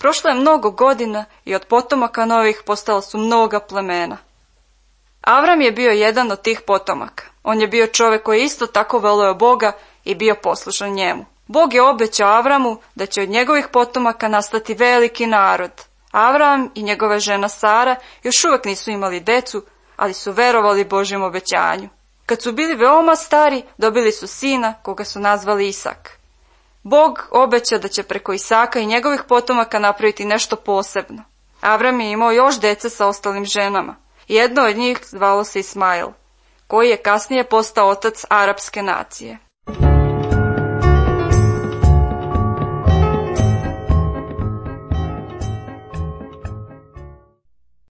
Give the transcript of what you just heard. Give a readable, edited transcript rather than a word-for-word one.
Prošlo je mnogo godina i od potomaka novih postala su mnoga plemena. Avram je bio jedan od tih potomaka. On je bio čovjek koji je isto tako voleo Boga i bio poslušan njemu. Bog je obećao Avramu da će od njegovih potomaka nastati veliki narod. Avram i njegova žena Sara još uvijek nisu imali decu, ali su verovali Božjem obećanju. Kad su bili veoma stari, dobili su sina koga su nazvali Isak. Bog obeća da će preko Isaka i njegovih potomaka napraviti nešto posebno. Avram je imao još dece sa ostalim ženama. Jedno od njih zvalo se Ismail, koji je kasnije postao otac arapske nacije.